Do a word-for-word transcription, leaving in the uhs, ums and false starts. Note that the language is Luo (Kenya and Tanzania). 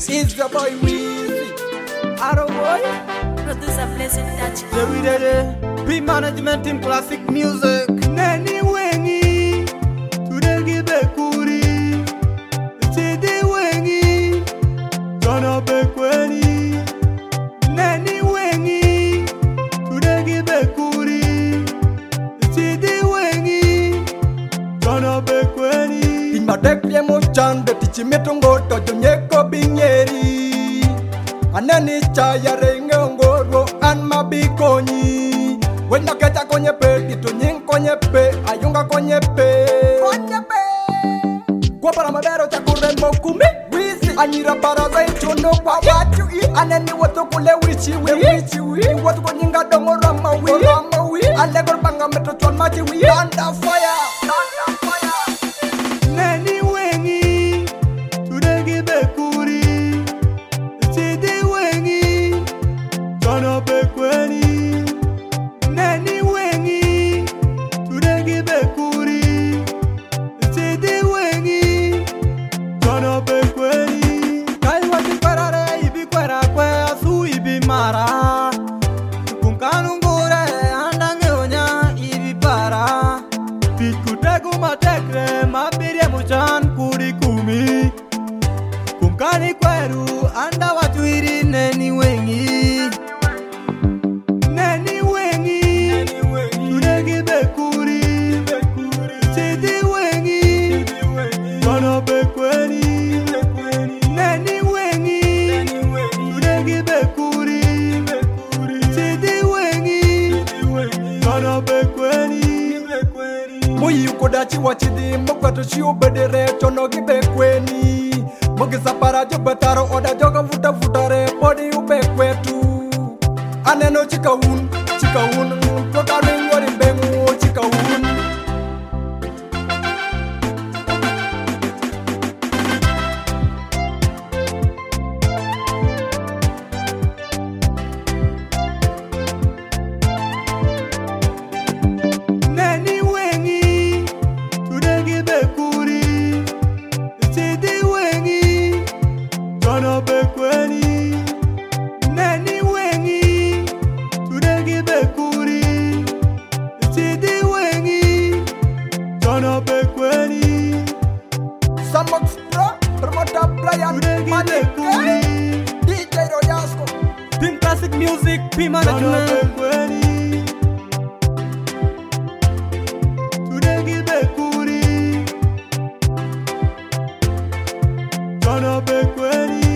It's the boy Weezy. Arrow boy. Producer Blessing Touch. Yeah, we did it. P management team classic music. Neni wengi. Today give a kuri. Today wengi. Gonna be kweni. Neni wengi. Today give a kuri. Today wengi. Gonna be kweni. Madek ye mo chande tichi metongo tojo nyeko binyeri aneni chaya renge ngoro an mabikoni wena kecha konye pe dito nyin konye pe ayunga konye pe konye pe kwa para madero chakure mokumi wizi anyira para za chono kwa watu i aneni woto kule wichi wi wichi wi woto konyinga dongo rama wi rama wi alegor banga meto chon machi wi under fire under fire. Neni wengi, today give a kuri. Today wengi, gonna be kweni. Neni wengi, today give a kuri. Today wengi, gonna be kweni. Kai wati parare ibi kwera kwe asu ibi mara. Kumkanu ngure andange onya ibi para. Pikutegu matekre mabirie muchan kuri kumi kumkani kweru anda watu iri neni wengi neni wengi tunegi bekuri sidi wengi kono bekweni neni wengi tunegi bekuri sidi wengi kono bekweni Muyi kodachi wachidi mokwato shio bedere chono gibe kweni Mogisa para jo betaro oda joga futa futare podi ube kwetu Aneno chika un, chika un, koka ringori bengu chika un Gonna be kweni Neni wengi Today give a kuri Sidi wengi Gonna be kweni Samox Pro Promoter Brian Mane kuri D J Royasco Team Classic Music P Management Gonna be kweni Today give a kuri Gonna be kweni